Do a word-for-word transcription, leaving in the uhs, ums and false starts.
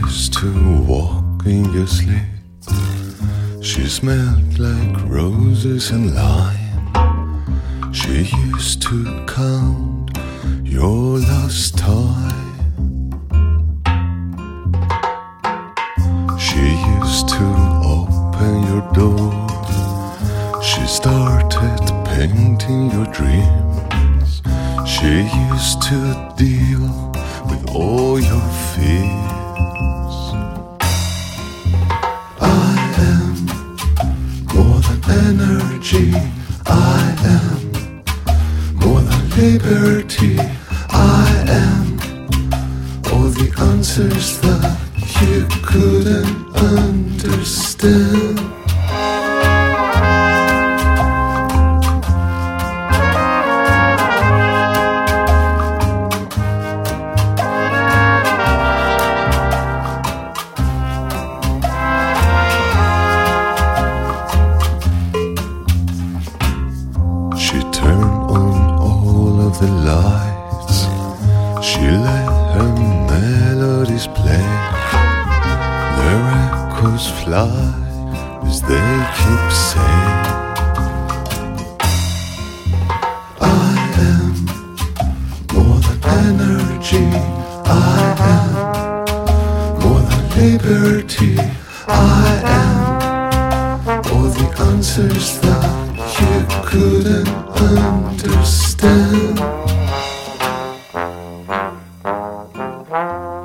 used to walk in your sleep. She smelled like roses and lime. She used to count your lost time. She used to open your door. She started painting your dreams. She used to deal with all your fears. I am more than energy. I am more than liberty. I am all the answers that you couldn't understand. She turned on all of the lights. She let her melodies play. Their echoes fly as they keep saying, I am more than energy. I am more than liberty. I am all the answers that you couldn't understand.